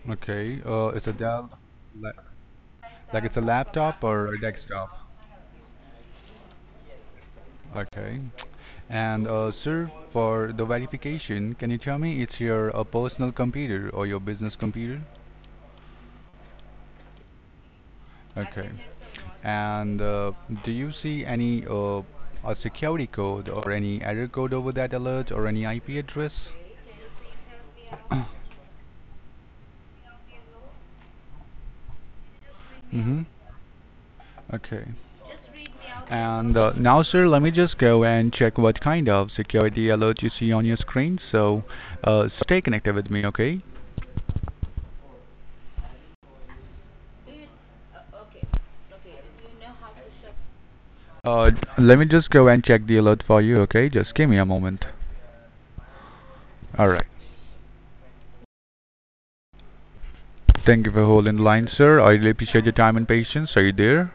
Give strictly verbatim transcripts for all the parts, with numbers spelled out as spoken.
Okay. Uh, it's a Dell, la- like it's a laptop or a desktop. Okay. And uh, sir, for the verification, can you tell me it's your uh, personal computer or your business computer? Okay. And uh, do you see any uh, a security code or any error code over that alert or any I P address? Mm-hmm. Okay. And uh, now, sir, let me just go and check what kind of security alert you see on your screen. So, uh, stay connected with me, okay? Uh, let me just go and check the alert for you, okay? Just give me a moment. All right. Thank you for holding the line, sir. I really appreciate your time and patience. Are you there?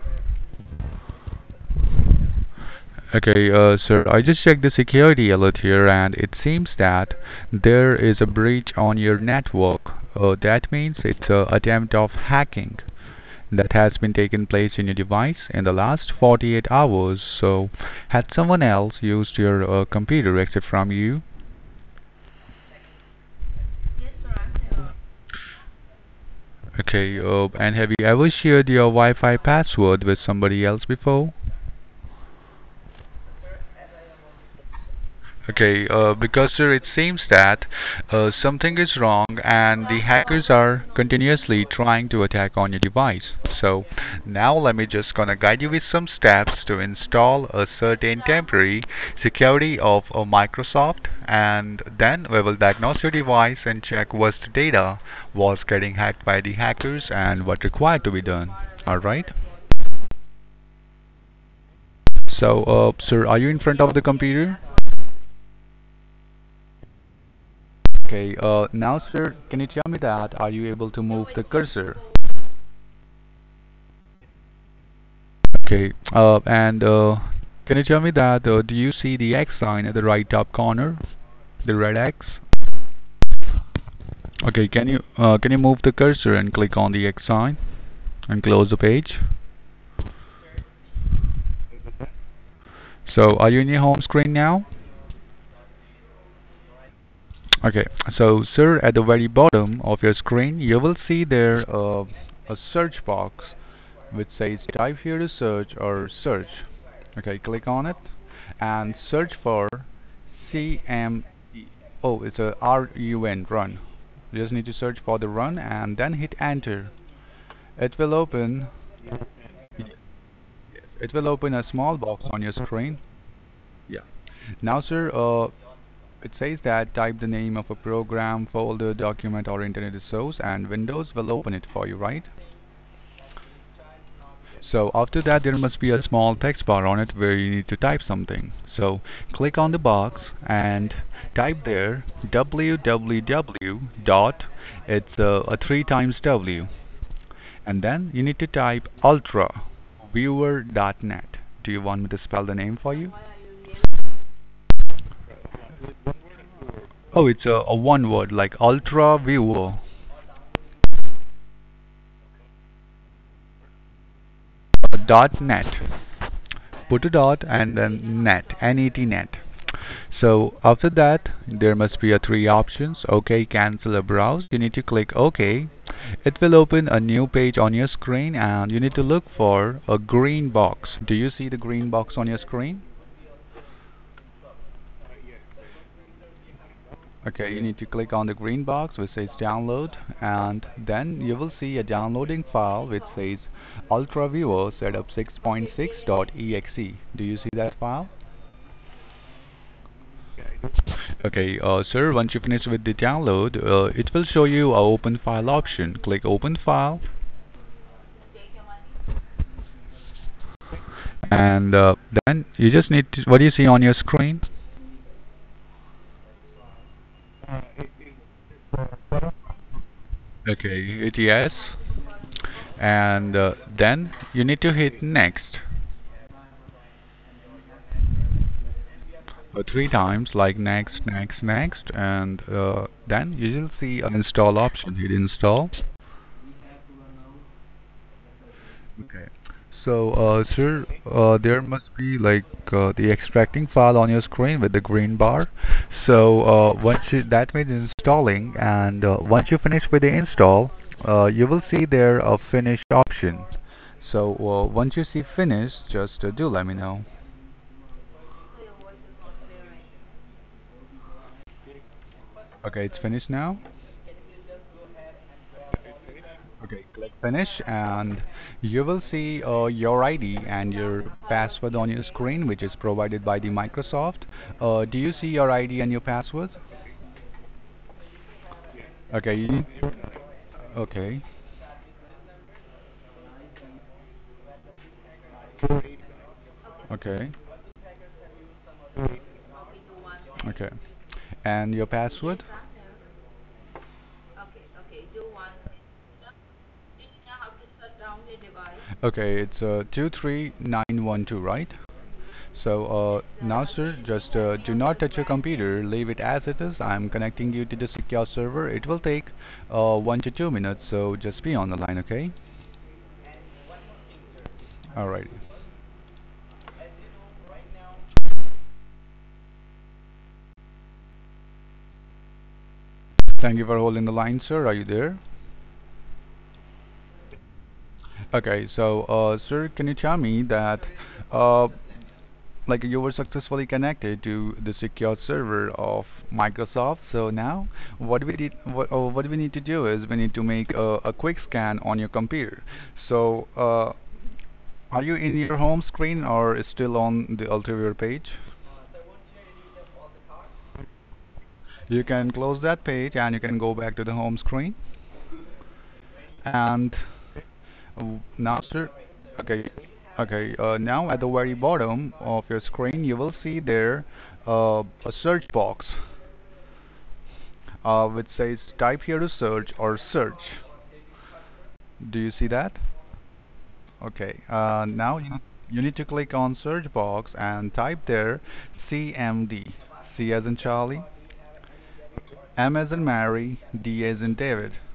Okay, uh, sir, I just checked the security alert here, and it seems that there is a breach on your network. Uh, that means it's an attempt of hacking that has been taken place in your device in the last forty-eight hours. So, had someone else used your uh, computer except from you? Okay, uh, and have you ever shared your Wi-Fi password with somebody else before? Okay, uh, because sir, it seems that uh, something is wrong and the hackers are continuously trying to attack on your device. So now let me just gonna guide you with some steps to install a certain temporary security of uh, Microsoft, and then we will diagnose your device and check what data was getting hacked by the hackers and what required to be done. Alright? So, uh, sir, are you in front of the computer? Okay, uh, now sir, can you tell me that are you able to move the cursor? Okay, uh, and uh, can you tell me that uh, do you see the X sign at the right top corner? The red X? Okay, can you uh, can you move the cursor and click on the X sign and close the page? So are you in your home screen now? Okay, so sir, at the very bottom of your screen, you will see there uh, a search box which says type here to search or search. Okay, click on it and search for C M E. Oh, it's a R U N, run. You just need to search for the run and then hit enter. It will open. It will open a small box on your screen. Yeah. Now, sir, uh, it says that type the name of a program, folder, document, or internet resource, and Windows will open it for you, right? So after that, there must be a small text bar on it where you need to type something. So click on the box and type there w w w dot, it's uh, a three times W, and then you need to type ultra viewer dot net. Do you want me to spell the name for you? Oh, it's a, a one word like ultra viewer dot net. Put a dot and then net, N E T net. So after that, there must be a three options. OK, cancel or browse. You need to click OK. It will open a new page on your screen and you need to look for a green box. Do you see the green box on your screen? Okay, you need to click on the green box which says download, and then you will see a downloading file which says UltraViewer Setup six point six dot E X E. Do you see that file? Okay, uh, sir, once you finish with the download, uh, it will show you a open file option. Click open file, and uh, then you just need to, what do you see on your screen? Okay, hit yes, and uh, then you need to hit next. uh, three times, like next, next, next, and uh, then you will see an install option. Hit install. Okay. So, uh, sir, uh, there must be like uh, the extracting file on your screen with the green bar. So, uh, once you, that means installing, and uh, once you finish with the install, uh, you will see there a finish option. So, uh, once you see finish, just uh, do let me know. Okay, it's finished now. Okay, click finish, and you will see uh, your I D and your password on your screen, which is provided by the Microsoft. Uh, do you see your I D and your password? Okay, you need, okay, okay, okay, and your password? Okay, it's uh, two three nine one two, right? So uh, now, sir, just uh, do not touch your computer. Leave it as it is. I'm connecting you to the secure server. It will take uh, one to two minutes, so just be on the line, okay? Alright. Thank you for holding the line, sir. Are you there? Okay, so, uh, sir, can you tell me that, uh, like you were successfully connected to the secure server of Microsoft. So now, what we did, what, uh, what we need to do is we need to make a, a quick scan on your computer. So, uh, are you in your home screen or is still on the ulterior page? You can close that page and you can go back to the home screen. And uh, now, sir, okay, okay. Uh, now at the very bottom of your screen, you will see there uh, a search box uh, which says type here to search or search. Do you see that? Okay. Uh, now you you need to click on search box and type there C M D. C as in Charlie, M as in Mary, D as in David.